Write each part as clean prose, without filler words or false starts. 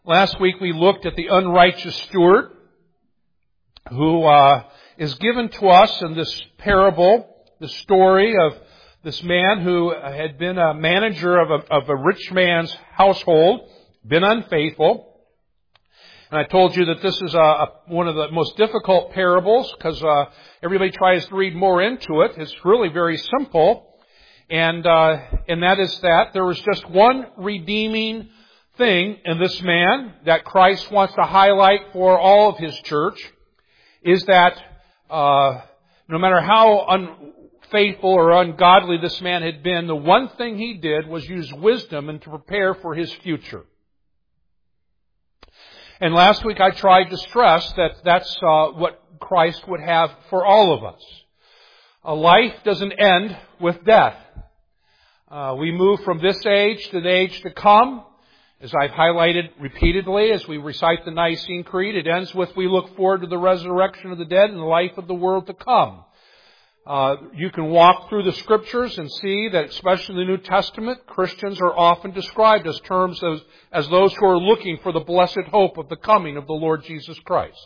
Last week we looked at the unrighteous steward who is given to us in this parable, the story of this man who had been a manager of a rich man's household, been unfaithful. And I told you that this is one of the most difficult parables because everybody tries to read more into it. It's really very simple. And that is that there was just one redeeming thing in this man that Christ wants to highlight for all of His church is that no matter how unfaithful or ungodly this man had been, the one thing he did was use wisdom and to prepare for his future. And last week I tried to stress that that's what Christ would have for all of us. A life doesn't end with death. We move from this age to the age to come. As I've highlighted repeatedly as we recite the Nicene Creed, it ends with, we look forward to the resurrection of the dead and the life of the world to come. You can walk through the Scriptures and see that, especially in the New Testament, Christians are often described as as those who are looking for the blessed hope of the coming of the Lord Jesus Christ.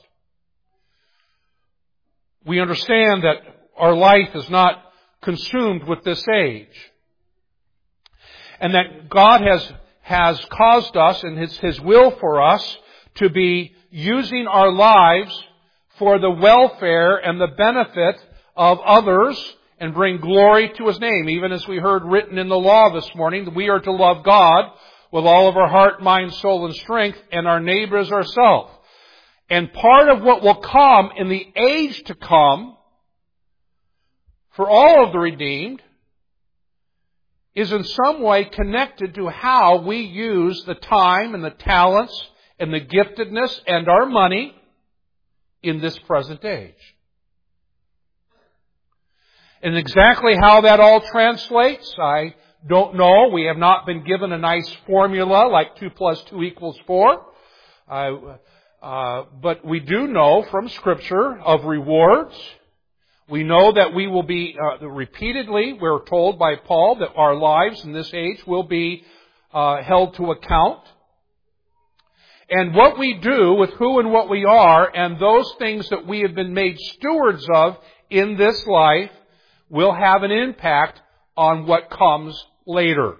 We understand that our life is not consumed with this age, and that God has caused us, and His will for us, to be using our lives for the welfare and the benefit of others and bring glory to His name. Even as we heard written in the law this morning, we are to love God with all of our heart, mind, soul, and strength, and our neighbor as ourselves. And part of what will come in the age to come for all of the redeemed is in some way connected to how we use the time and the talents and the giftedness and our money in this present age. And exactly how that all translates, I don't know. We have not been given a nice formula like 2 + 2 = 4. But we do know from Scripture of rewards. We know that we will be, repeatedly, we're told by Paul that our lives in this age will be held to account. And what we do with who and what we are and those things that we have been made stewards of in this life will have an impact on what comes later.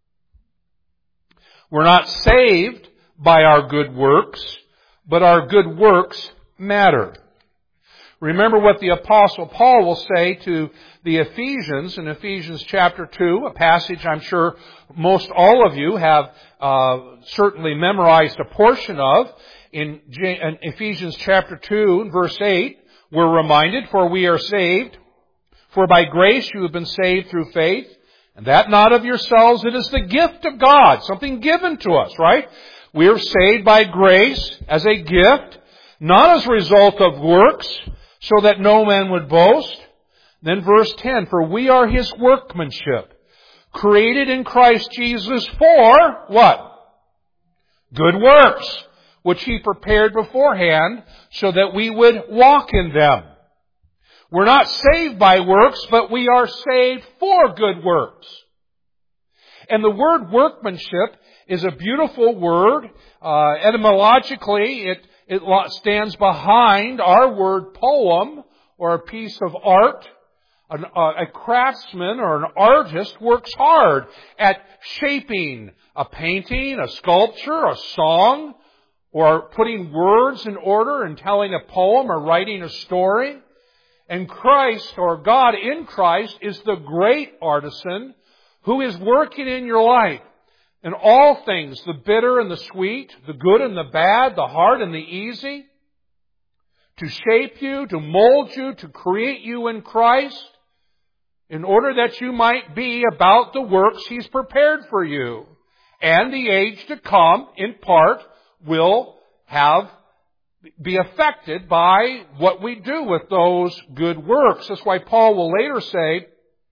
We're not saved by our good works, but our good works matter. Remember what the Apostle Paul will say to the Ephesians in Ephesians chapter 2, a passage I'm sure most all of you have certainly memorized a portion of. In Ephesians chapter 2, verse 8, we're reminded, for we are saved, for by grace you have been saved through faith, and that not of yourselves, it is the gift of God, something given to us, right? We are saved by grace as a gift, not as a result of works, so that no man would boast. Then verse 10, for we are His workmanship, created in Christ Jesus for what? Good works, which He prepared beforehand so that we would walk in them. We're not saved by works, but we are saved for good works. And the word workmanship is a beautiful word. Etymologically, it stands behind our word poem or a piece of art. A craftsman or an artist works hard at shaping a painting, a sculpture, a song, or putting words in order and telling a poem or writing a story. And Christ, or God in Christ, is the great artisan who is working in your life. In all things, the bitter and the sweet, the good and the bad, the hard and the easy, to shape you, to mold you, to create you in Christ, in order that you might be about the works He's prepared for you. And the age to come, in part, will be affected by what we do with those good works. That's why Paul will later say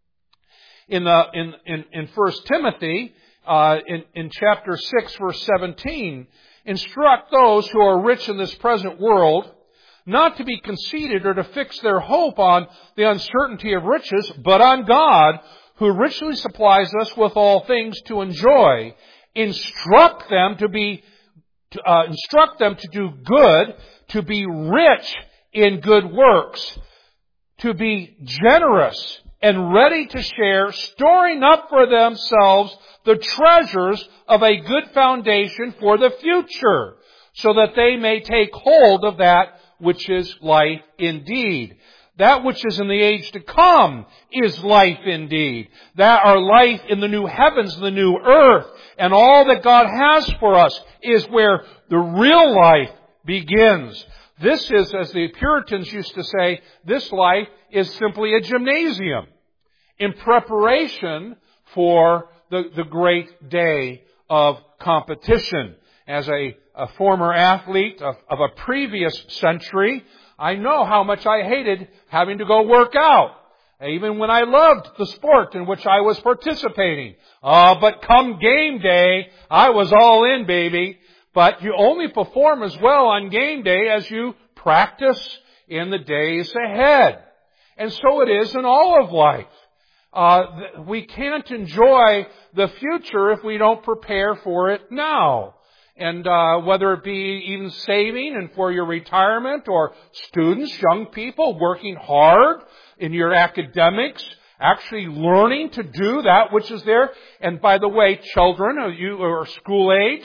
in 1 Timothy, in chapter 6, verse 17, instruct those who are rich in this present world not to be conceited or to fix their hope on the uncertainty of riches, but on God, who richly supplies us with all things to enjoy. Instruct them to be to instruct them to do good, to be rich in good works, to be generous and ready to share, storing up for themselves the treasures of a good foundation for the future, so that they may take hold of that which is life indeed. That which is in the age to come is life indeed. That our life in the new heavens, the new earth, and all that God has for us is where the real life begins. This is, as the Puritans used to say, this life is simply a gymnasium in preparation for the great day of competition. As a former athlete of a previous century, I know how much I hated having to go work out, even when I loved the sport in which I was participating. But come game day, I was all in, baby. But you only perform as well on game day as you practice in the days ahead. And so it is in all of life. We can't enjoy the future if we don't prepare for it now. And whether it be even saving and for your retirement, or students, young people working hard in your academics, actually learning to do that which is there. And by the way, children, you are school age,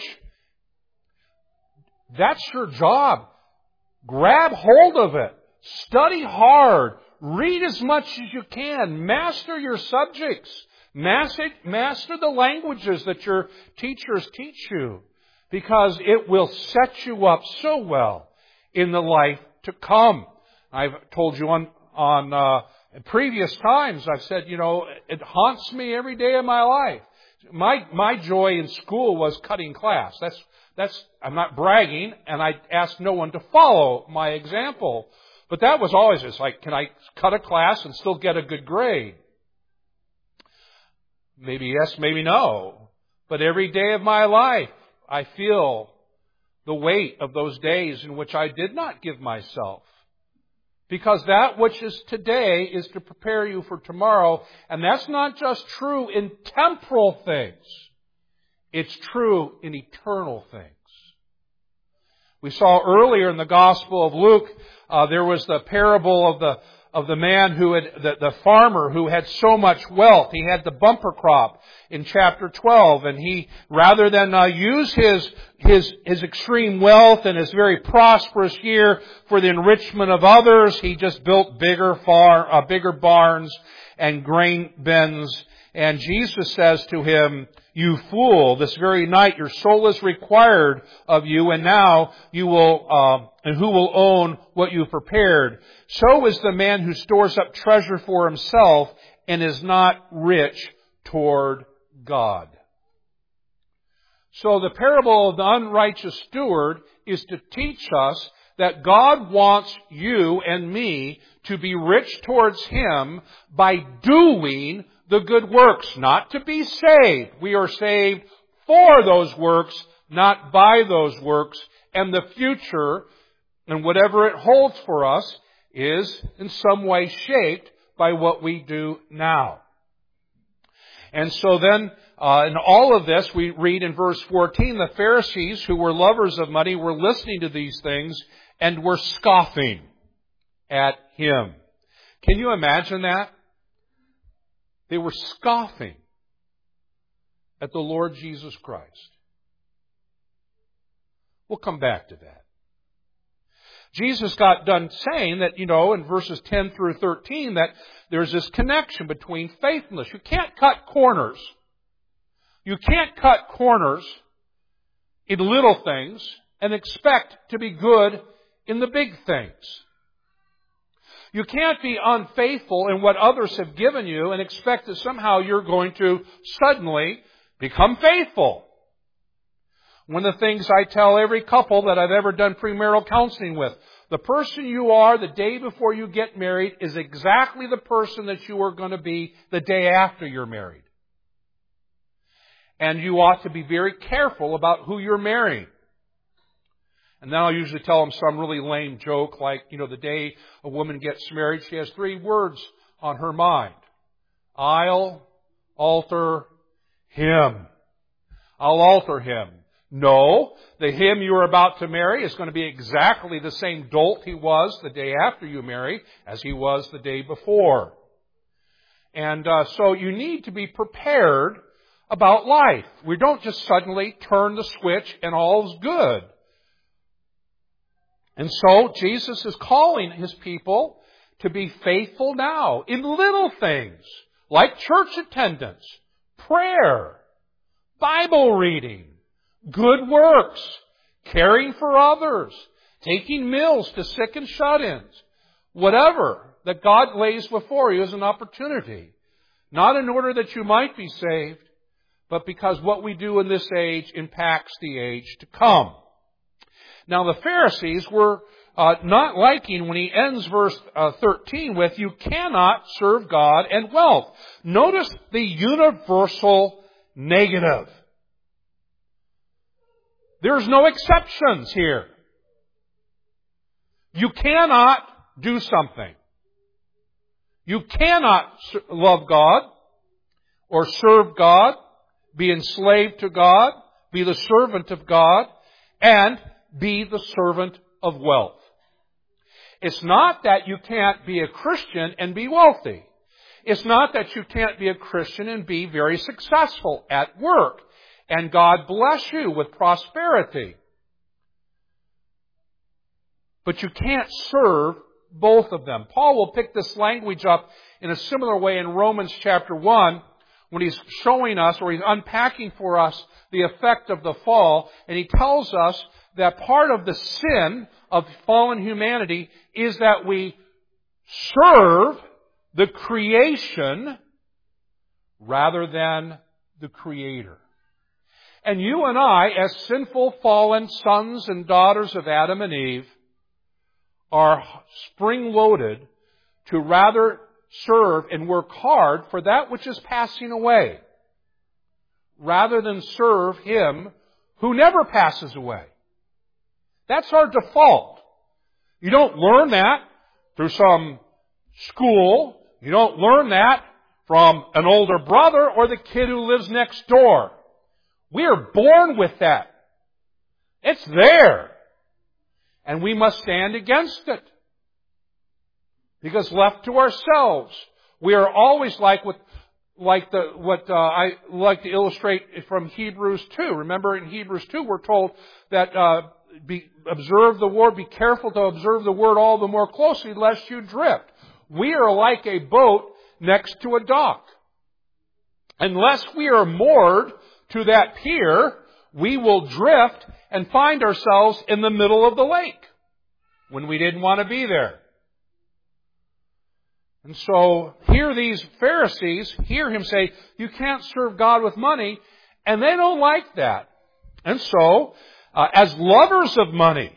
that's your job. Grab hold of it. Study hard. Read as much as you can. Master your subjects. Master the languages that your teachers teach you. Because it will set you up so well in the life to come. I've told you on previous times, I've said, it haunts me every day of my life. My joy in school was cutting class. I'm not bragging, and I asked no one to follow my example. But that was always just like, can I cut a class and still get a good grade? Maybe yes, maybe no. But every day of my life, I feel the weight of those days in which I did not give myself. Because that which is today is to prepare you for tomorrow. And that's not just true in temporal things. It's true in eternal things. We saw earlier in the Gospel of Luke, there was the parable of the man the farmer who had so much wealth. He had the bumper crop in chapter 12, and he, rather than use his extreme wealth and his very prosperous year for the enrichment of others, he just built bigger barns and grain bins. And Jesus says to him, "You fool, this very night your soul is required of you, and now you will, and who will own what you prepared? So is the man who stores up treasure for himself and is not rich toward God." So the parable of the unrighteous steward is to teach us that God wants you and me to be rich towards Him by doing the good works, not to be saved. We are saved for those works, not by those works. And the future, and whatever it holds for us, is in some way shaped by what we do now. And so then, in all of this, we read in verse 14, the Pharisees, who were lovers of money, were listening to these things and were scoffing at Him. Can you imagine that? They were scoffing at the Lord Jesus Christ. We'll come back to that. Jesus got done saying that, in verses 10 through 13, that there's this connection between faithfulness. You can't cut corners. You can't cut corners in little things and expect to be good in the big things. You can't be unfaithful in what others have given you and expect that somehow you're going to suddenly become faithful. One of the things I tell every couple that I've ever done premarital counseling with, the person you are the day before you get married is exactly the person that you are going to be the day after you're married. And you ought to be very careful about who you're marrying. And then I'll usually tell them some really lame joke like, the day a woman gets married, she has 3 words on her mind. I'll alter him. I'll alter him. No, the him you are about to marry is going to be exactly the same dolt he was the day after you marry as he was the day before. And so you need to be prepared about life. We don't just suddenly turn the switch and all's good. And so Jesus is calling His people to be faithful now in little things like church attendance, prayer, Bible reading, good works, caring for others, taking meals to sick and shut-ins, whatever that God lays before you as an opportunity. Not in order that you might be saved, but because what we do in this age impacts the age to come. Now the Pharisees were not liking when he ends verse 13 with, you cannot serve God and wealth. Notice the universal negative. There's no exceptions here. You cannot do something. You cannot love God or serve God, be enslaved to God, be the servant of God, and be the servant of wealth. It's not that you can't be a Christian and be wealthy. It's not that you can't be a Christian and be very successful at work, and God bless you with prosperity. But you can't serve both of them. Paul will pick this language up in a similar way in Romans chapter 1 when he's showing us, or he's unpacking for us, the effect of the fall. And he tells us that part of the sin of fallen humanity is that we serve the creation rather than the Creator. And you and I, as sinful, fallen sons and daughters of Adam and Eve, are spring-loaded to rather serve and work hard for that which is passing away, rather than serve Him who never passes away. That's our default. You don't learn that through some school. You don't learn that from an older brother or the kid who lives next door. We are born with that. It's there. And we must stand against it. Because left to ourselves, we are always like I like to illustrate from Hebrews 2. Remember in Hebrews 2 we're told that observe the word, be careful to observe the word all the more closely lest you drift. We are like a boat next to a dock. Unless we are moored to that pier, we will drift and find ourselves in the middle of the lake when we didn't want to be there. And so here these Pharisees hear him say, you can't serve God with money, and they don't like that. And so, as lovers of money,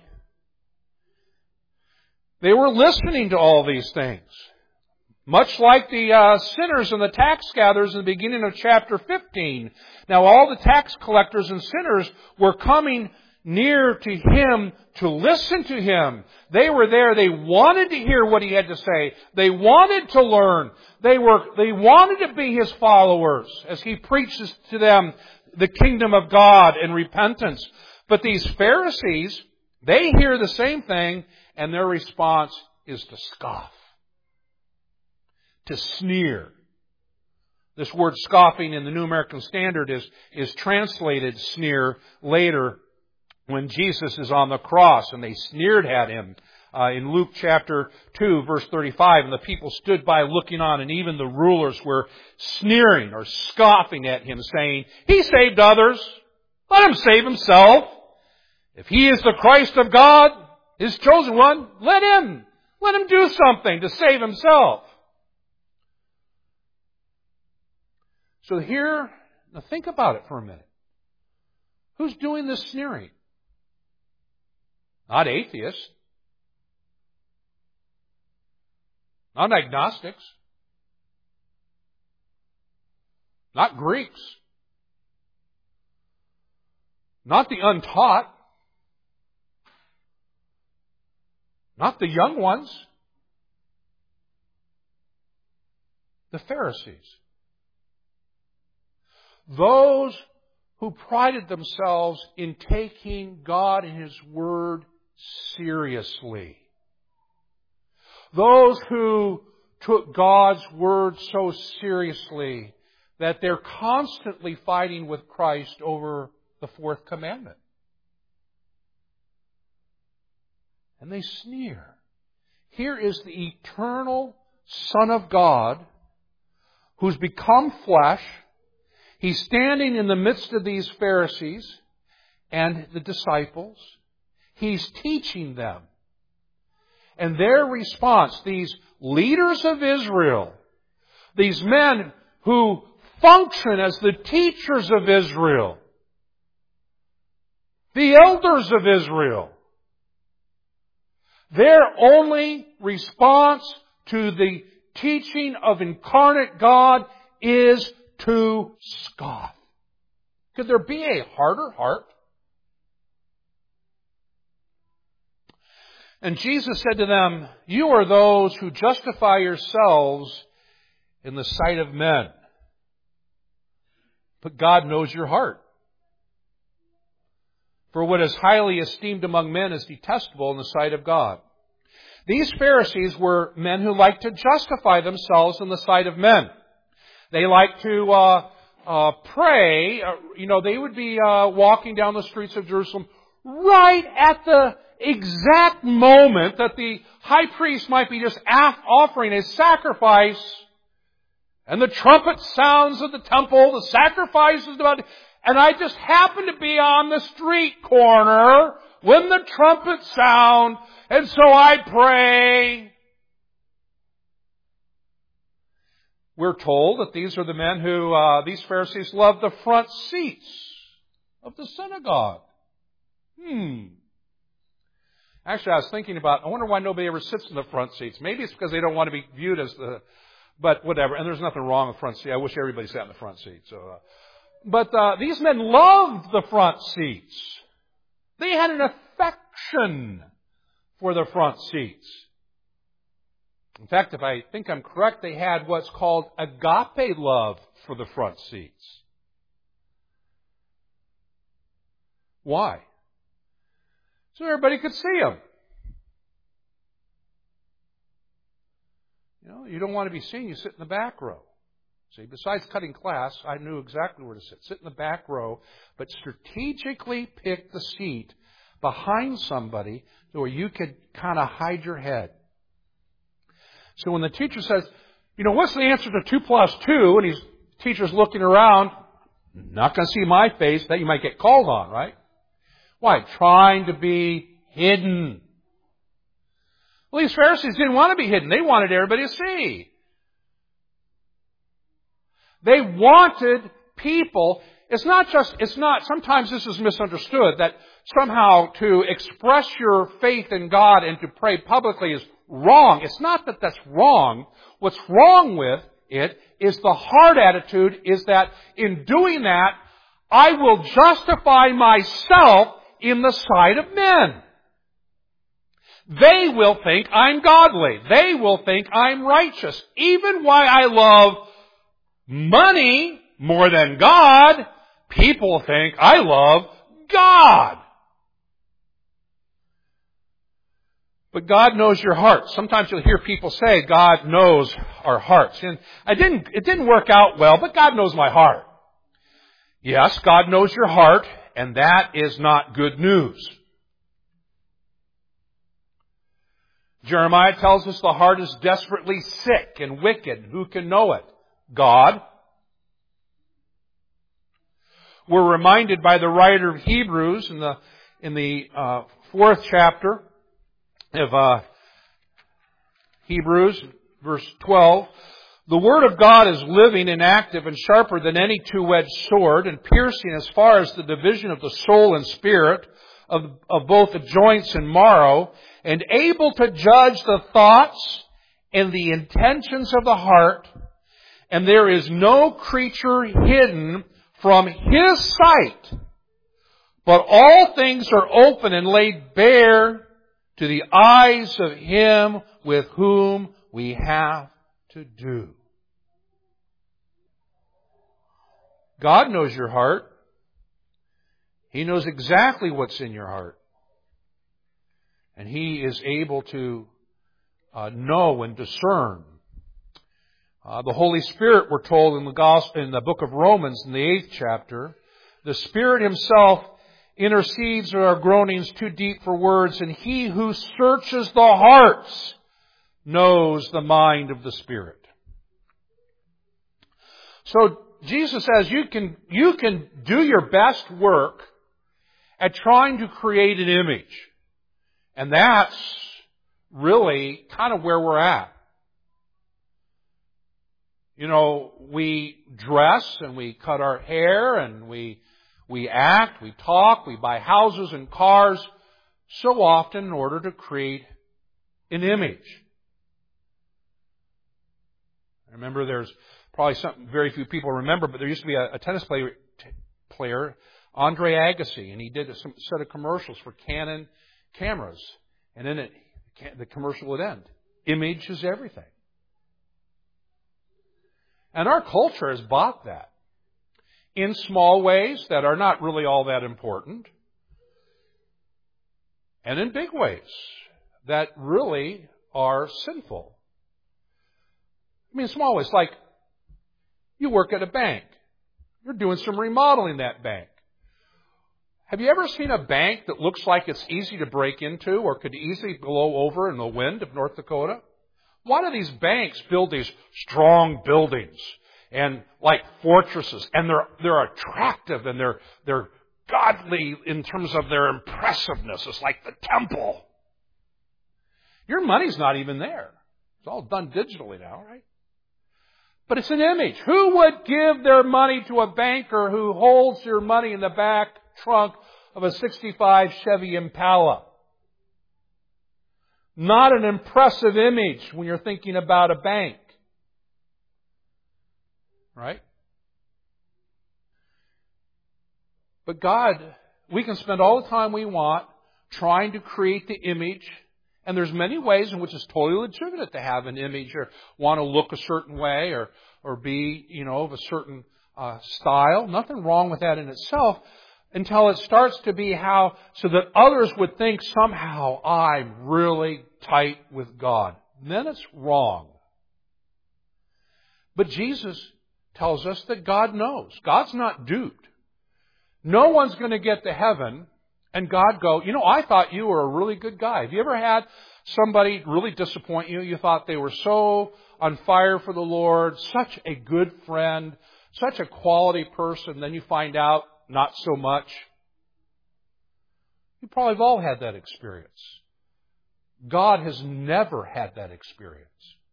they were listening to all these things. Much like the sinners and the tax gatherers in the beginning of chapter 15. Now all the tax collectors and sinners were coming near to Him to listen to Him. They were there. They wanted to hear what He had to say. They wanted to learn. They wanted to be His followers as He preaches to them the kingdom of God and repentance. But these Pharisees, they hear the same thing, and their response is to scoff. To sneer. This word scoffing in the New American Standard is translated sneer later when Jesus is on the cross, and they sneered at Him in Luke chapter 2 verse 35, and the people stood by looking on, and even the rulers were sneering or scoffing at Him, saying, He saved others, let Him save Himself. If He is the Christ of God, His chosen one, let Him do something to save Himself. So here, now think about it for a minute. Who's doing this sneering? Not atheists. Not agnostics. Not Greeks. Not the untaught. Not the young ones. The Pharisees. Those who prided themselves in taking God and His Word seriously. Those who took God's Word so seriously that they're constantly fighting with Christ over the fourth commandment. And they sneer. Here is the eternal Son of God who's become flesh. He's standing in the midst of these Pharisees and the disciples. He's teaching them. And their response, these leaders of Israel, these men who function as the teachers of Israel, the elders of Israel, their only response to the teaching of incarnate God is to scoff. Could there be a harder heart? And Jesus said to them, "You are those who justify yourselves in the sight of men. But God knows your heart. For what is highly esteemed among men is detestable in the sight of God." These Pharisees were men who liked to justify themselves in the sight of men. They liked to pray. They would be walking down the streets of Jerusalem right at the exact moment that the high priest might be just offering a sacrifice, and the trumpet sounds at the temple, the sacrifice is about, and I just happen to be on the street corner when the trumpets sound, and so I pray. We're told that these are the men who, these Pharisees loved the front seats of the synagogue. Actually, I was thinking about, I wonder why nobody ever sits in the front seats. Maybe it's because they don't want to be viewed as but whatever. And there's nothing wrong with front seat. I wish everybody sat in the front seat. But these men loved the front seats. They had an affection for the front seats. In fact, if I think I'm correct, they had what's called agape love for the front seats. Why? So everybody could see them. You don't want to be seen, you sit in the back row. See, besides cutting class, I knew exactly where to sit. Sit in the back row, but strategically pick the seat behind somebody where you could kind of hide your head. So when the teacher says, what's the answer to 2 plus 2? And teacher's looking around, not going to see my face, that you might get called on, right? Why? Trying to be hidden. Well, these Pharisees didn't want to be hidden. They wanted everybody to see. They wanted people. Sometimes this is misunderstood, that somehow to express your faith in God and to pray publicly is wrong. It's not that that's wrong. What's wrong with it is the heart attitude is that in doing that, I will justify myself in the sight of men. They will think I'm godly. They will think I'm righteous. Even while I love money more than God, people think I love God. But God knows your heart. Sometimes you'll hear people say, God knows our hearts. And it didn't work out well, but God knows my heart. Yes, God knows your heart, and that is not good news. Jeremiah tells us the heart is desperately sick and wicked. Who can know it? God. We're reminded by the writer of Hebrews in the 4th chapter of Hebrews, verse 12. The Word of God is living and active and sharper than any two-edged sword, and piercing as far as the division of the soul and spirit, of both the joints and marrow, and able to judge the thoughts and the intentions of the heart. And there is no creature hidden from His sight, but all things are open and laid bare to the eyes of Him with whom we have to do. God knows your heart. He knows exactly what's in your heart. And He is able to know and discern. The Holy Spirit, we're told in the book of Romans, in the 8th chapter, the Spirit Himself intercedes with our groanings too deep for words, and He who searches the hearts knows the mind of the Spirit. So Jesus says you can do your best work at trying to create an image. And that's really kind of where we're at. You know, we dress and we cut our hair and we act, we talk, we buy houses and cars so often in order to create an image. I remember there's probably something very few people remember, but there used to be a tennis player, Andre Agassi, and he did a set of commercials for Canon cameras. And in it, the commercial would end. Image is everything. And our culture has bought that in small ways that are not really all that important, and in big ways that really are sinful. I mean, small ways, like you work at a bank. You're doing some remodeling in that bank. Have you ever seen a bank that looks like it's easy to break into or could easily blow over in the wind of North Dakota? Why do these banks build these strong buildings and like fortresses? And they're attractive and they're godly in terms of their impressiveness. It's like the temple. Your money's not even there. It's all done digitally now, right? But it's an image. Who would give their money to a banker who holds your money in the back trunk of a 65 Chevy Impala? Not an impressive image when you're thinking about a bank. Right? But God, we can spend all the time we want trying to create the image. And there's many ways in which it's totally legitimate to have an image or want to look a certain way or be, of a certain style. Nothing wrong with that in itself. Until it starts to be so that others would think somehow I'm really tight with God. Then it's wrong. But Jesus tells us that God knows. God's not duped. No one's going to get to heaven and God go, I thought you were a really good guy. Have you ever had somebody really disappoint you? You thought they were so on fire for the Lord, such a good friend, such a quality person, then you find out not so much. You probably have all had that experience. God has never had that experience.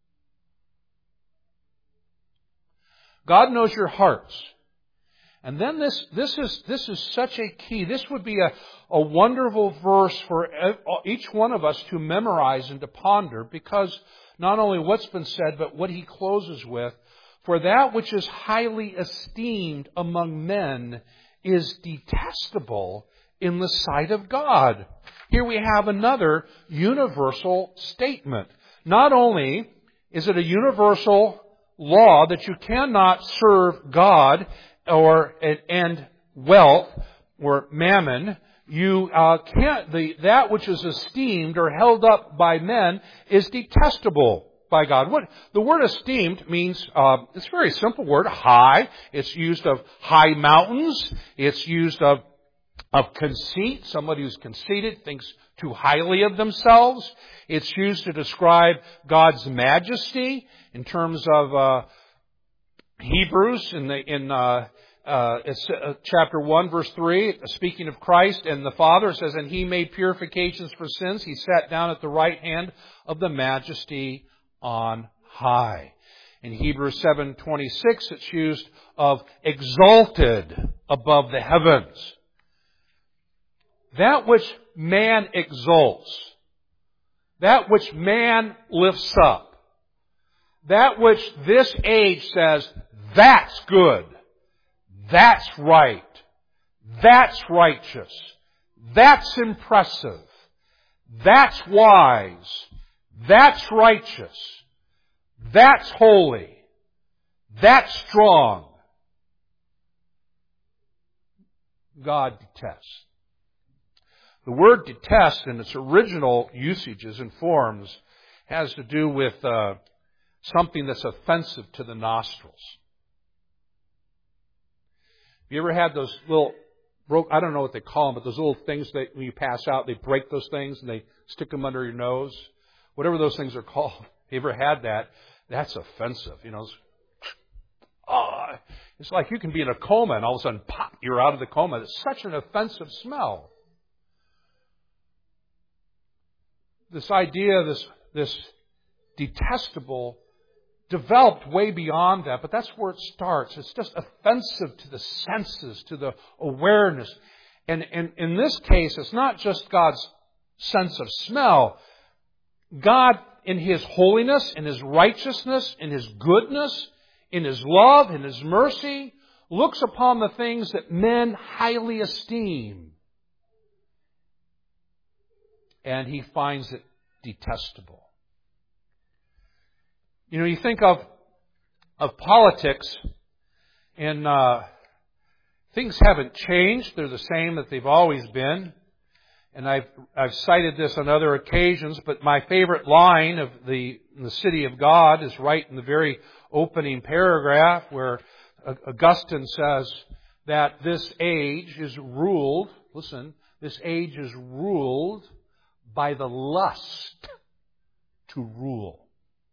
God knows your hearts. And then this is such a key. This would be a wonderful verse for each one of us to memorize and to ponder, because not only what's been said, but what he closes with. For that which is highly esteemed among men is detestable in the sight of God. Here we have another universal statement. Not only is it a universal law that you cannot serve God and wealth or mammon, you can't. That which is esteemed or held up by men is detestable by God. What the word esteemed means, it's a very simple word, high. It's used of high mountains. It's used of conceit. Somebody who's conceited thinks too highly of themselves. It's used to describe God's majesty in terms of Hebrews in chapter 1, verse 3, speaking of Christ and the Father, it says, and He made purifications for sins. He sat down at the right hand of the majesty on high. In Hebrews 7:26, it's used of exalted above the heavens. That which man exalts, that which man lifts up, that which this age says, that's good, that's right, that's righteous, that's impressive, that's wise, that's righteous, that's holy, that's strong. God detests. The word detest in its original usages and forms has to do with something that's offensive to the nostrils. Have you ever had those little, I don't know what they call them, but those little things that when you pass out, they break those things and they stick them under your nose? Whatever those things are called. Have you ever had that? That's offensive. It's like you can be in a coma and all of a sudden, pop, you're out of the coma. It's such an offensive smell. This idea, this detestable, developed way beyond that, but that's where it starts. It's just offensive to the senses, to the awareness. And in this case, it's not just God's sense of smell. God, in His holiness, in His righteousness, in His goodness, in His love, in His mercy, looks upon the things that men highly esteem. And He finds it detestable. You think of politics, and things haven't changed. They're the same that they've always been. And I've cited this on other occasions, but my favorite line of the City of God is right in the very opening paragraph where Augustine says that this age is ruled, this age is ruled by the lust to rule.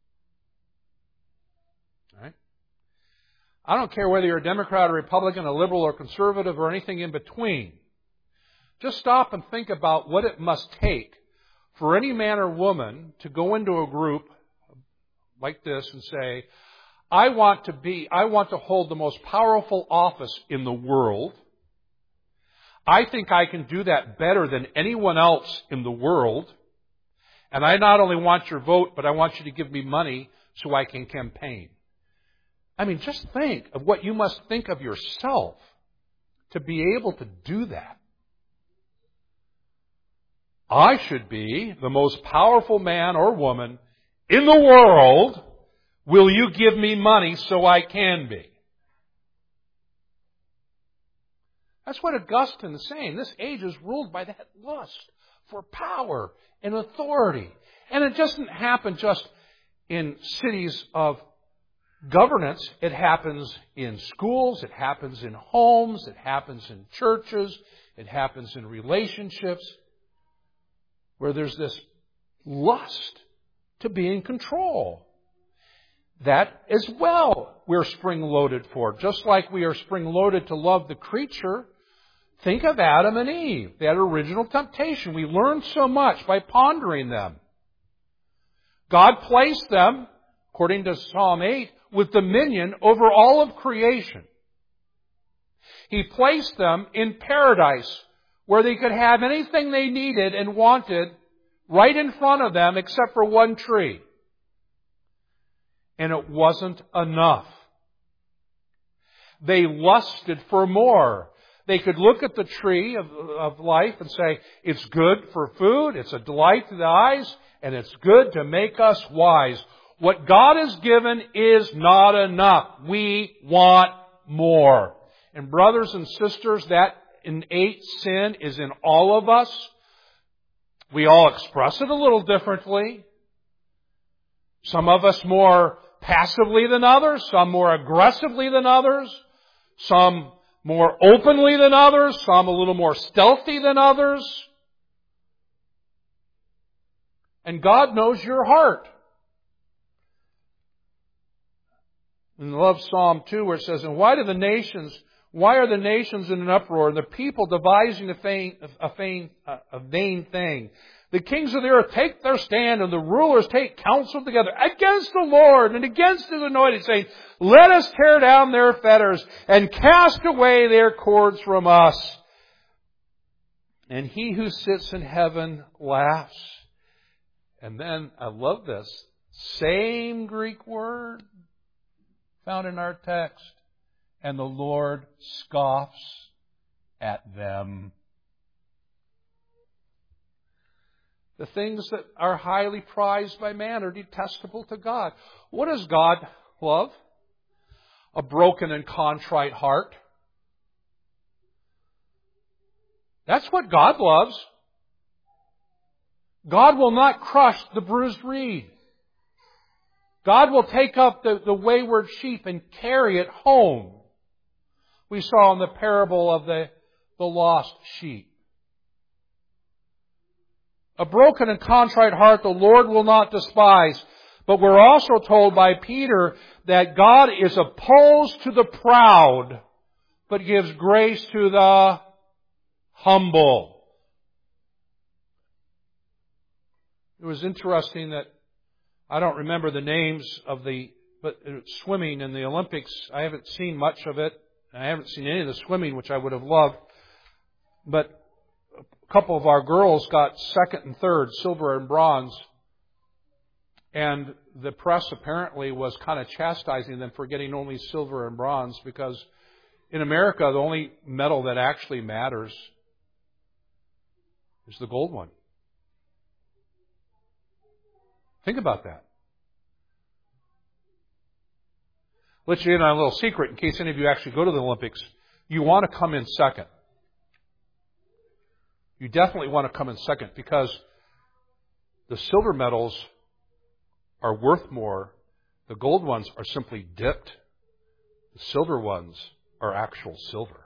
Right? I don't care whether you're a Democrat or Republican, a liberal or conservative or anything in between. Just stop and think about what it must take for any man or woman to go into a group like this and say, I want to hold the most powerful office in the world. I think I can do that better than anyone else in the world. And I not only want your vote, but I want you to give me money so I can campaign. I mean, just think of what you must think of yourself to be able to do that. I should be the most powerful man or woman in the world. Will you give me money so I can be? That's what Augustine is saying. This age is ruled by that lust for power and authority. And it doesn't happen just in cities of governance. It happens in schools. It happens in homes. It happens in churches. It happens in relationships where there's this lust to be in control. That as well we're spring-loaded for. Just like we are spring-loaded to love the creature, think of Adam and Eve, that original temptation. We learned so much by pondering them. God placed them, according to Psalm 8, with dominion over all of creation. He placed them in paradise, where they could have anything they needed and wanted right in front of them except for one tree. And it wasn't enough. They lusted for more. They could look at the tree of life and say, it's good for food, it's a delight to the eyes, and it's good to make us wise. What God has given is not enough. We want more. And brothers and sisters, that innate sin is in all of us. We all express it a little differently. Some of us more passively than others, some more aggressively than others, some more openly than others, some a little more stealthy than others. And God knows your heart. And I love Psalm 2 where it says, and why are the nations in an uproar, and the people devising a vain thing? The kings of the earth take their stand, and the rulers take counsel together against the Lord and against His anointed, saying, let us tear down their fetters and cast away their cords from us. And He who sits in heaven laughs. And then, I love this, same Greek word found in our text. And the Lord scoffs at them. The things that are highly prized by man are detestable to God. What does God love? A broken and contrite heart. That's what God loves. God will not crush the bruised reed. God will take up the wayward sheep and carry it home. We saw in the parable of the lost sheep. A broken and contrite heart the Lord will not despise. But we're also told by Peter that God is opposed to the proud, but gives grace to the humble. It was interesting that I don't remember the names of but swimming in the Olympics. I haven't seen much of it. I haven't seen any of the swimming, which I would have loved. But a couple of our girls got second and third, silver and bronze. And the press apparently was kind of chastising them for getting only silver and bronze, because in America, the only medal that actually matters is the gold one. Think about that. Let you in on a little secret in case any of you actually go to the Olympics. You want to come in second. You definitely want to come in second, because the silver medals are worth more. The gold ones are simply dipped. The silver ones are actual silver.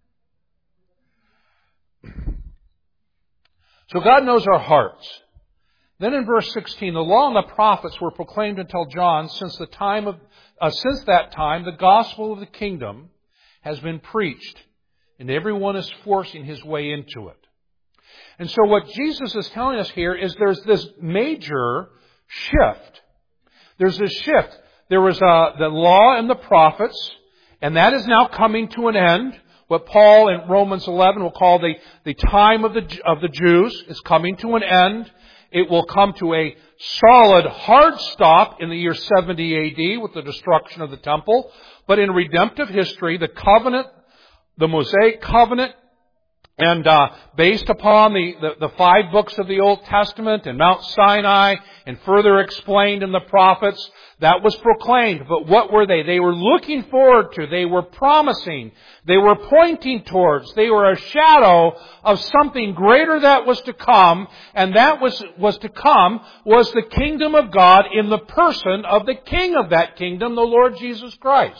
So God knows our hearts. Then in verse 16, the law and the prophets were proclaimed until John. Since that time, the gospel of the kingdom has been preached, and everyone is forcing his way into it. And so what Jesus is telling us here is there's this major shift. There's this shift. There was the law and the prophets, and that is now coming to an end. What Paul in Romans 11 will call the time of the Jews is coming to an end. It will come to a solid, hard stop in the year 70 AD with the destruction of the temple. But in redemptive history, the covenant, the Mosaic covenant, and based upon the 5 books of the Old Testament and Mount Sinai and further explained in the prophets, that was proclaimed. But what were they? They were looking forward to. They were promising. They were pointing towards. They were a shadow of something greater that was to come. And that was to come was the kingdom of God in the person of the King of that kingdom, the Lord Jesus Christ.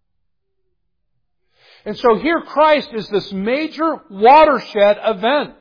And so here Christ is this major watershed event.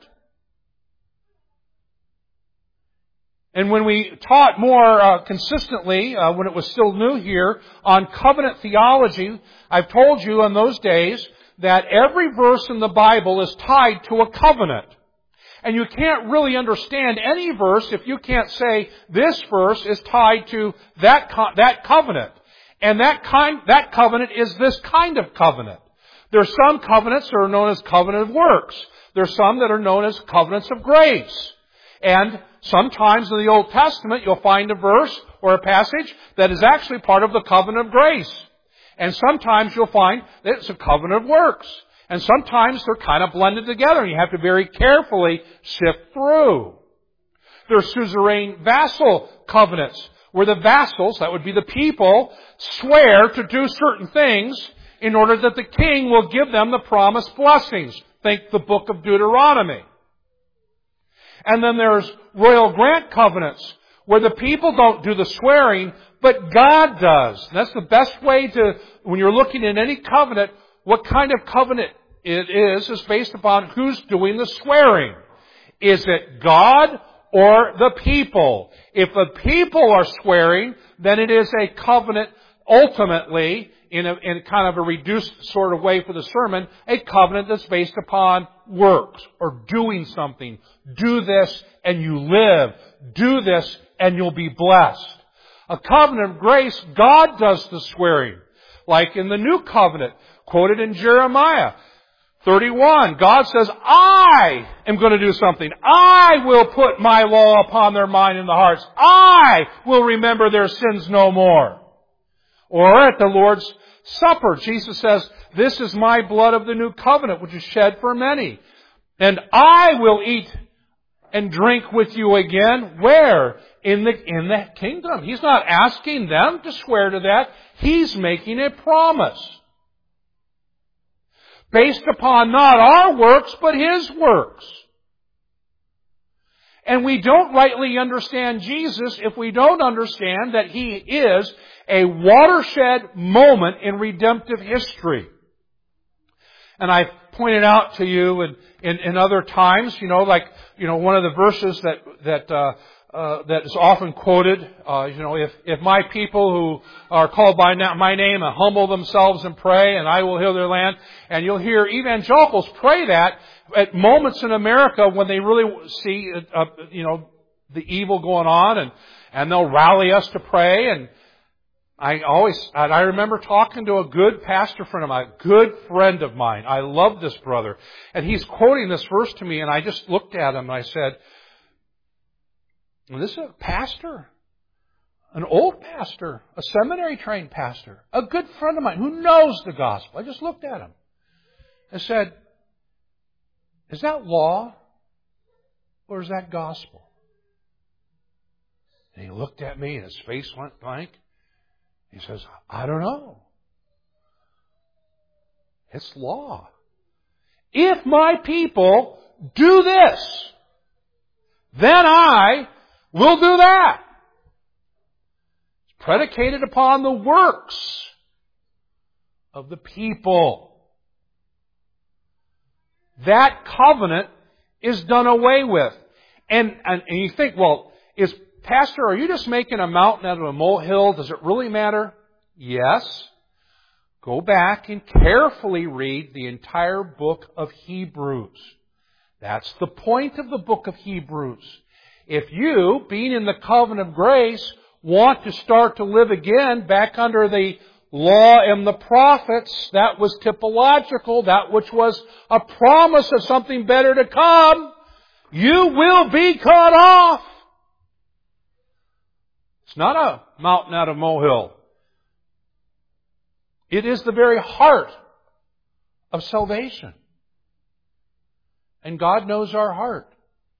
And when we taught more consistently, when it was still new here, on covenant theology, I've told you in those days that every verse in the Bible is tied to a covenant. And you can't really understand any verse if you can't say this verse is tied to that covenant. And that covenant is this kind of covenant. There are some covenants that are known as covenant of works. There are some that are known as covenants of grace. And sometimes in the Old Testament you'll find a verse or a passage that is actually part of the covenant of grace. And sometimes you'll find that it's a covenant of works. And sometimes they're kind of blended together and you have to very carefully sift through. There are suzerain vassal covenants where the vassals, that would be the people, swear to do certain things in order that the king will give them the promised blessings. Think the book of Deuteronomy. And then there's royal grant covenants, where the people don't do the swearing, but God does. And that's the best way to, when you're looking at any covenant, what kind of covenant it is based upon who's doing the swearing. Is it God or the people? If the people are swearing, then it is a covenant ultimately, in kind of a reduced sort of way for the sermon, a covenant that's based upon works or doing something. Do this and you live. Do this and you'll be blessed. A covenant of grace, God does the swearing. Like in the new covenant, quoted in Jeremiah 31, God says, I am going to do something. I will put my law upon their mind and the hearts. I will remember their sins no more. Or at the Lord's Supper, Jesus says, this is my blood of the new covenant, which is shed for many. And I will eat and drink with you again. Where? In the kingdom. He's not asking them to swear to that. He's making a promise. based upon not our works, but His works. And we don't rightly understand Jesus if we don't understand that He is a watershed moment in redemptive history. And I've pointed out to you in other times, one of the verses that is often quoted, if my people who are called by my name humble themselves and pray, and I will heal their land. And you'll hear evangelicals pray that at moments in America when they really see, the evil going on, and they'll rally us to pray. And I remember talking to a good pastor friend of mine, a good friend of mine. I love this brother. And he's quoting this verse to me, and I just looked at him and I said, this is a pastor, an old pastor, a seminary-trained pastor, a good friend of mine who knows the gospel. I just looked at him and said, is that law or is that gospel? And he looked at me and his face went blank. He says, I don't know. It's law. If my people do this, then I will do that. It's predicated upon the works of the people. That covenant is done away with. And you think, well, Pastor, are you just making a mountain out of a molehill? Does it really matter? Yes. Go back and carefully read the entire book of Hebrews. That's the point of the book of Hebrews. If you, being in the covenant of grace, want to start to live again back under the law and the prophets, that was typological, that which was a promise of something better to come, you will be cut off. It's not a mountain out of molehill. It is the very heart of salvation. And God knows our heart.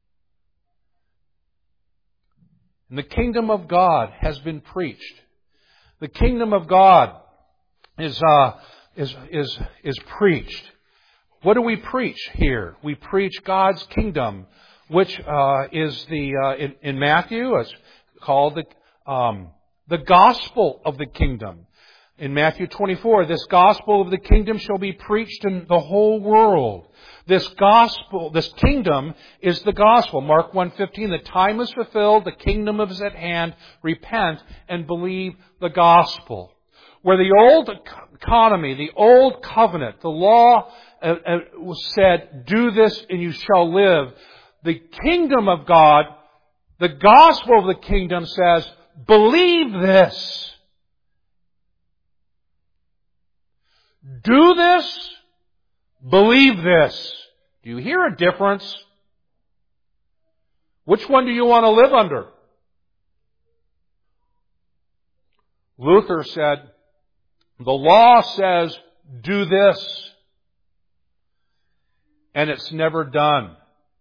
And the kingdom of God has been preached. The kingdom of God is preached. What do we preach here? We preach God's kingdom, which is in Matthew, it's called the gospel of the kingdom. In Matthew 24, this gospel of the kingdom shall be preached in the whole world. This gospel, this kingdom is the gospel. Mark 1:15, the time is fulfilled, the kingdom is at hand, repent and believe the gospel. Where the old economy, the old covenant, the law said, do this and you shall live. The kingdom of God, the gospel of the kingdom says, believe this. Do this. Believe this. Do you hear a difference? Which one do you want to live under? Luther said, the law says, do this. And it's never done.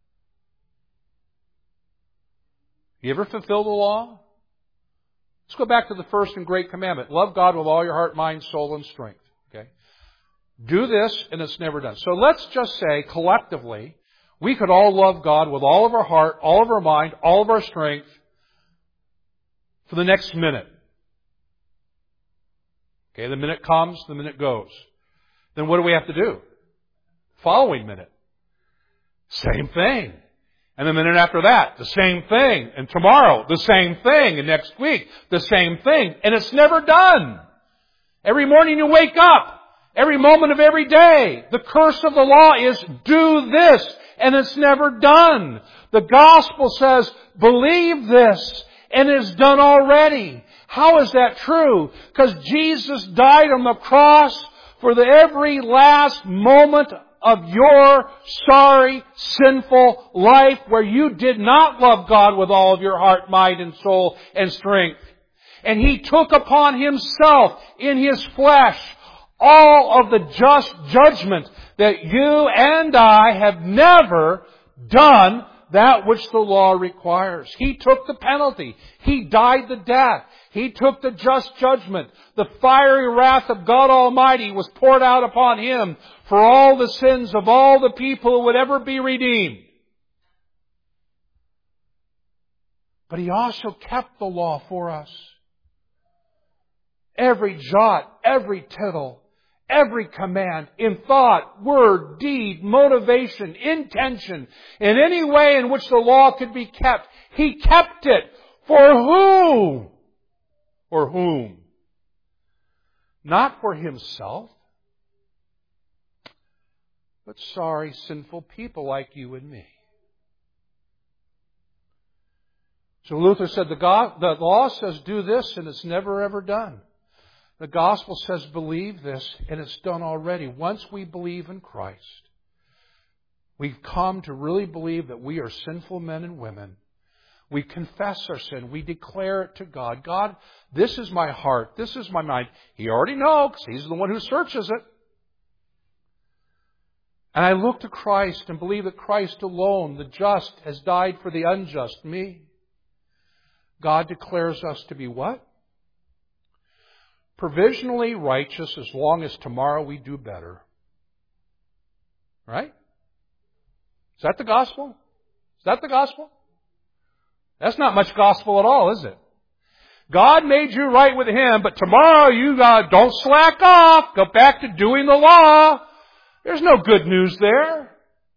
You ever fulfill the law? Let's go back to the first and great commandment. Love God with all your heart, mind, soul, and strength. Okay? Do this, and it's never done. So let's just say, collectively, we could all love God with all of our heart, all of our mind, all of our strength for the next minute. Okay, the minute comes, the minute goes. Then what do we have to do? Following minute. Same thing. And the minute after that, the same thing. And tomorrow, the same thing. And next week, the same thing. And it's never done. Every morning you wake up, every moment of every day, the curse of the law is do this. And it's never done. The gospel says, believe this. And it's done already. How is that true? Because Jesus died on the cross for every last moment of your sorry, sinful life where you did not love God with all of your heart, mind, and soul and strength. And He took upon Himself in His flesh all of the just judgment that you and I have never done that which the law requires. He took the penalty. He died the death. He took the just judgment. The fiery wrath of God Almighty was poured out upon Him for all the sins of all the people who would ever be redeemed. But He also kept the law for us. Every jot, every tittle, every command, in thought, word, deed, motivation, intention, in any way in which the law could be kept, He kept it. For who? For whom? Not for Himself, but sorry, sinful people like you and me. So Luther said the law says do this and it's never ever done. The gospel says believe this and it's done already. Once we believe in Christ, we've come to really believe that we are sinful men and women. We confess our sin. We declare it to God. God, this is my heart. This is my mind. He already knows because He's the one who searches it. And I look to Christ and believe that Christ alone, the just, has died for the unjust, me. God declares us to be what? Provisionally righteous as long as tomorrow we do better. Right? Is that the gospel? Is that the gospel? That's not much gospel at all, is it? God made you right with Him, but tomorrow you don't slack off. Go back to doing the law. There's no good news there.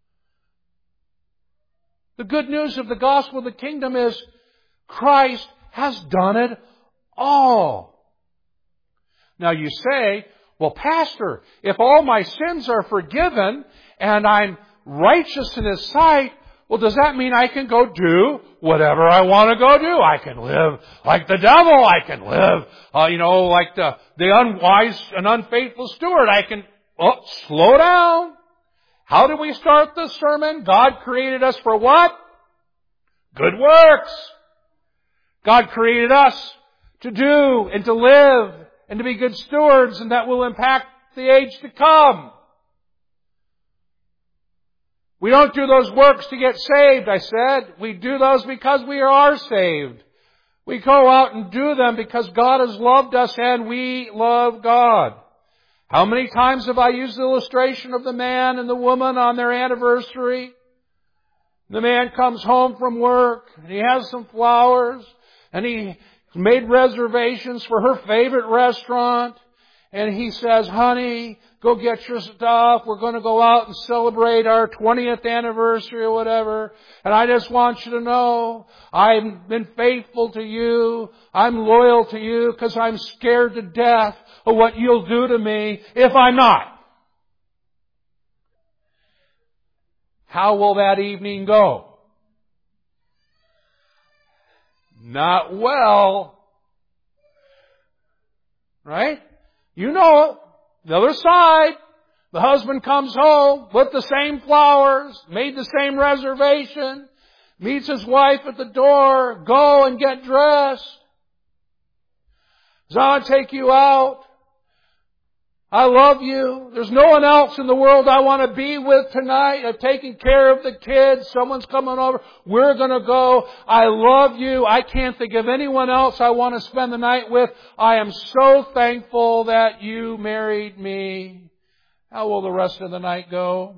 The good news of the gospel of the kingdom is Christ has done it all. Now you say, well, Pastor, if all my sins are forgiven and I'm righteous in His sight, well, does that mean I can go do whatever I want to go do? I can live like the devil. I can live, like the unwise and unfaithful steward. Slow down. How do we start the sermon? God created us for what? Good works. God created us to do and to live and to be good stewards, and that will impact the age to come. We don't do those works to get saved, I said. We do those because we are saved. We go out and do them because God has loved us and we love God. How many times have I used the illustration of the man and the woman on their anniversary? The man comes home from work and he has some flowers and he made reservations for her favorite restaurant. And he says, honey, go get your stuff. We're going to go out and celebrate our 20th anniversary or whatever. And I just want you to know I've been faithful to you. I'm loyal to you because I'm scared to death of what you'll do to me if I'm not. How will that evening go? Not well. Right? You know it. The other side. The husband comes home with the same flowers, made the same reservation, meets his wife at the door, go and get dressed. I want to take you out. I love you. There's no one else in the world I want to be with tonight. I've taken care of the kids. Someone's coming over. We're going to go. I love you. I can't think of anyone else I want to spend the night with. I am so thankful that you married me. How will the rest of the night go?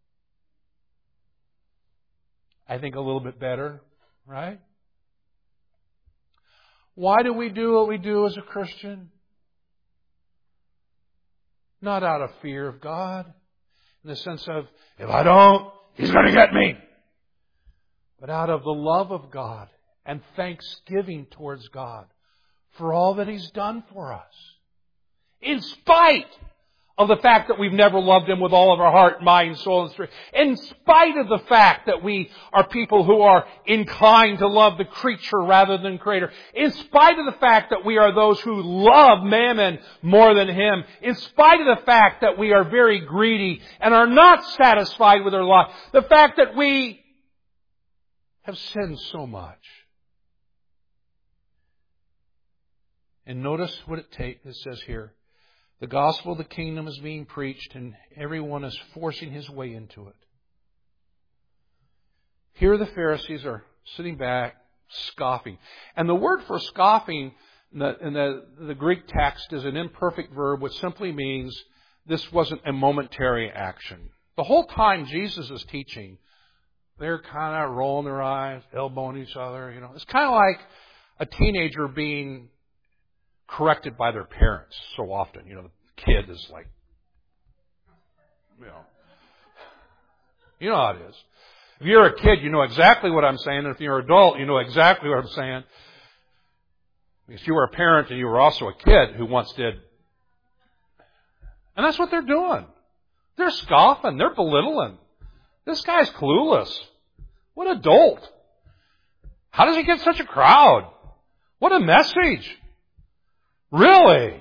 I think a little bit better, right? Why do we do what we do as a Christian? Not out of fear of God, in the sense of, if I don't, He's going to get me. But out of the love of God and thanksgiving towards God for all that He's done for us. In spite of the fact that we've never loved Him with all of our heart, mind, soul, and strength. In spite of the fact that we are people who are inclined to love the creature rather than Creator. In spite of the fact that we are those who love mammon more than Him. In spite of the fact that we are very greedy and are not satisfied with our life. The fact that we have sinned so much. And notice what it says here. The gospel of the kingdom is being preached and everyone is forcing his way into it. Here the Pharisees are sitting back, scoffing. And the word for scoffing in the Greek text is an imperfect verb, which simply means this wasn't a momentary action. The whole time Jesus is teaching, they're kind of rolling their eyes, elbowing each other. It's kind of like a teenager being corrected by their parents so often. The kid is like, you know how it is. If you're a kid, you know exactly what I'm saying. And if you're an adult, you know exactly what I'm saying. Because you were a parent and you were also a kid who once did. And that's what they're doing. They're scoffing. They're belittling. This guy's clueless. What a dolt. How does he get such a crowd? What a message. Really?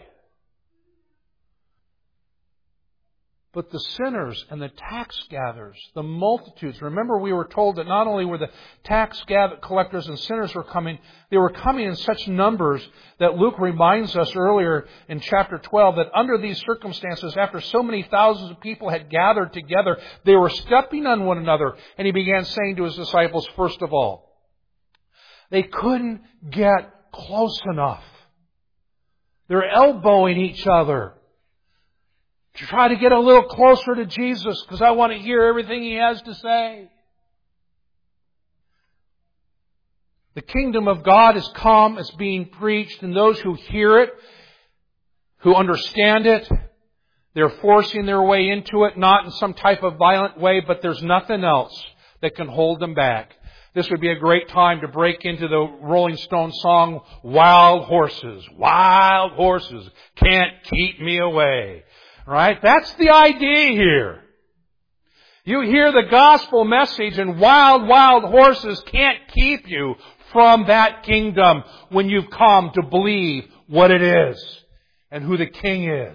But the sinners and the tax gatherers, the multitudes. Remember, we were told that not only were the tax collectors and sinners were coming, they were coming in such numbers that Luke reminds us earlier in chapter 12 that under these circumstances, after so many thousands of people had gathered together, they were stepping on one another. And he began saying to his disciples, first of all, they couldn't get close enough. They're elbowing each other to try to get a little closer to Jesus because I want to hear everything He has to say. The kingdom of God is come, it's being preached, and those who hear it, who understand it, they're forcing their way into it, not in some type of violent way, but there's nothing else that can hold them back. This would be a great time to break into the Rolling Stones song, Wild Horses. Wild horses can't keep me away. Right? That's the idea here. You hear the gospel message and wild, wild horses can't keep you from that kingdom when you've come to believe what it is and who the King is.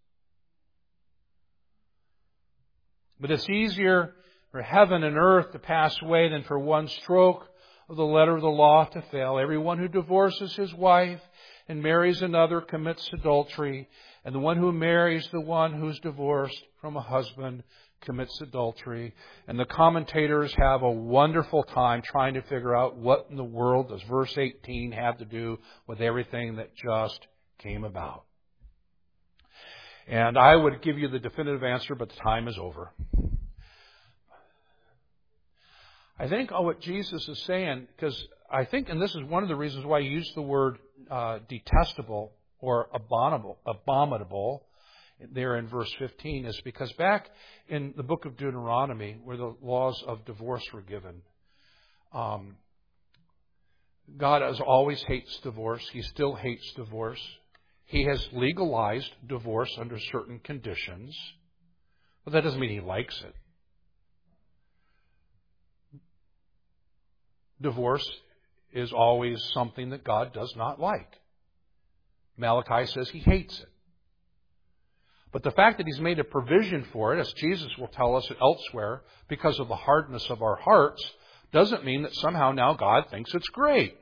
But it's easier for heaven and earth to pass away than for one stroke of the letter of the law to fail. Everyone who divorces his wife and marries another commits adultery. And the one who marries the one who's divorced from a husband commits adultery. And the commentators have a wonderful time trying to figure out what in the world does verse 18 have to do with everything that just came about. And I would give you the definitive answer, but the time is over. I think what Jesus is saying, because I think, and this is one of the reasons why he used the word detestable or abominable there in verse 15, is because back in the book of Deuteronomy, where the laws of divorce were given, God has always hates divorce. He still hates divorce. He has legalized divorce under certain conditions. But that doesn't mean He likes it. Divorce is always something that God does not like. Malachi says He hates it. But the fact that He's made a provision for it, as Jesus will tell us elsewhere, because of the hardness of our hearts, doesn't mean that somehow now God thinks it's great.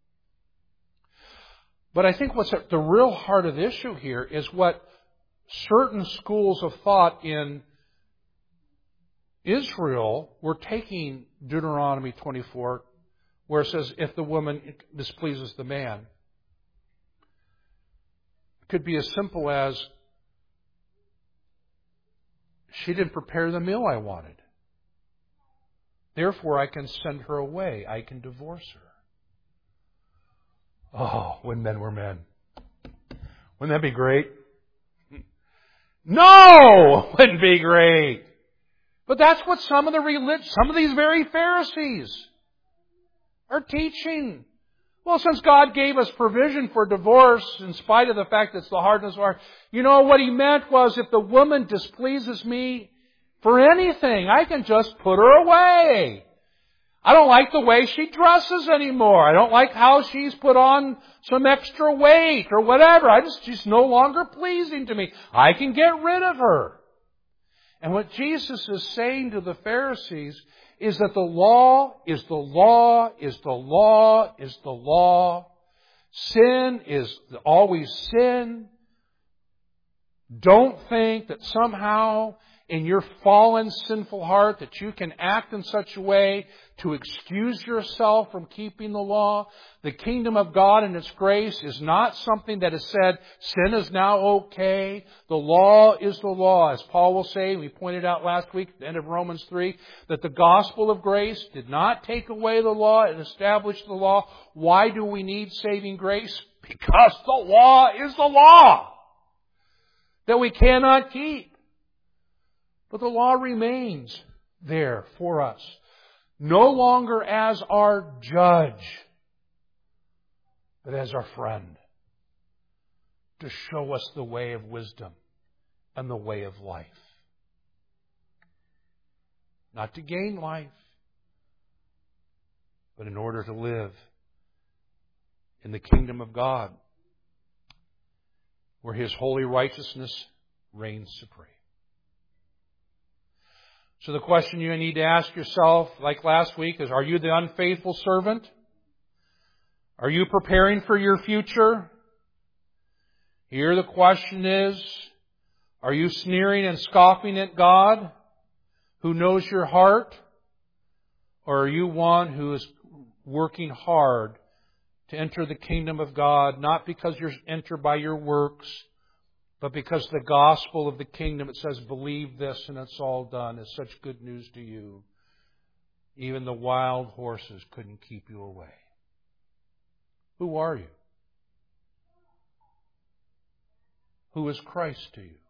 But I think what's at the real heart of the issue here is what certain schools of thought in Israel were taking Deuteronomy 24, where it says, if the woman displeases the man. It could be as simple as, she didn't prepare the meal I wanted. Therefore, I can send her away. I can divorce her. Oh, when men were men. Wouldn't that be great? No! Wouldn't be great. But that's what some of these very Pharisees are teaching. Well, since God gave us provision for divorce, in spite of the fact that it's the hardness of our heart, you know what He meant was, if the woman displeases me for anything, I can just put her away. I don't like the way she dresses anymore. I don't like how she's put on some extra weight or whatever. She's no longer pleasing to me. I can get rid of her. And what Jesus is saying to the Pharisees is that the law is the law, is the law, is the law. Sin is always sin. Don't think that somehow in your fallen, sinful heart that you can act in such a way to excuse yourself from keeping the law. The kingdom of God and its grace is not something that is said, sin is now okay. The law is the law. As Paul will say, we pointed out last week at the end of Romans 3, that the gospel of grace did not take away the law, it established the law. Why do we need saving grace? Because the law is the law that we cannot keep. But the law remains there for us, no longer as our judge, but as our friend, to show us the way of wisdom and the way of life. Not to gain life, but in order to live in the kingdom of God, where His holy righteousness reigns supreme. So the question you need to ask yourself, like last week, is, are you the unfaithful servant? Are you preparing for your future? Here the question is, are you sneering and scoffing at God, who knows your heart? Or are you one who is working hard to enter the kingdom of God, not because you're entered by your works, but because the gospel of the kingdom, it says, believe this and it's all done, is such good news to you. Even the wild horses couldn't keep you away. Who are you? Who is Christ to you?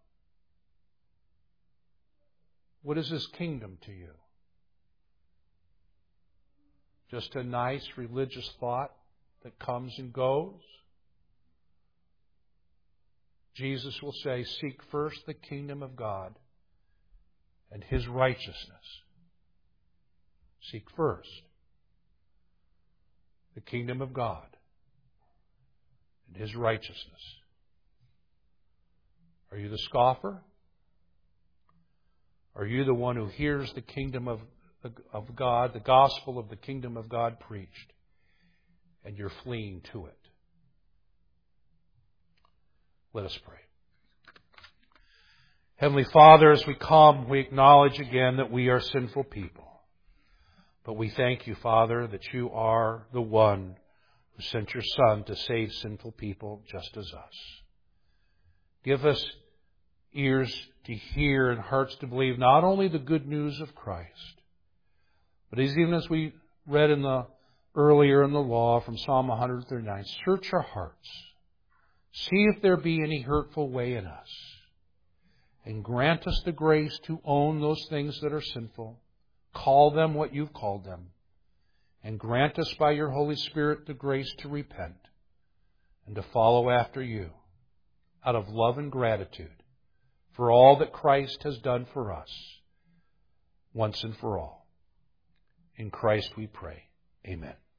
What is His kingdom to you? Just a nice religious thought that comes and goes? Jesus will say, seek first the kingdom of God and His righteousness. Seek first the kingdom of God and His righteousness. Are you the scoffer? Are you the one who hears the kingdom of God, the gospel of the kingdom of God preached, and you're fleeing to it? Let us pray. Heavenly Father, as we come, we acknowledge again that we are sinful people. But we thank You, Father, that You are the one who sent Your Son to save sinful people just as us. Give us ears to hear and hearts to believe not only the good news of Christ, but even as we read earlier in the law from Psalm 139, search our hearts. See if there be any hurtful way in us, and grant us the grace to own those things that are sinful, call them what You've called them, and grant us by Your Holy Spirit the grace to repent and to follow after You out of love and gratitude for all that Christ has done for us once and for all. In Christ we pray. Amen.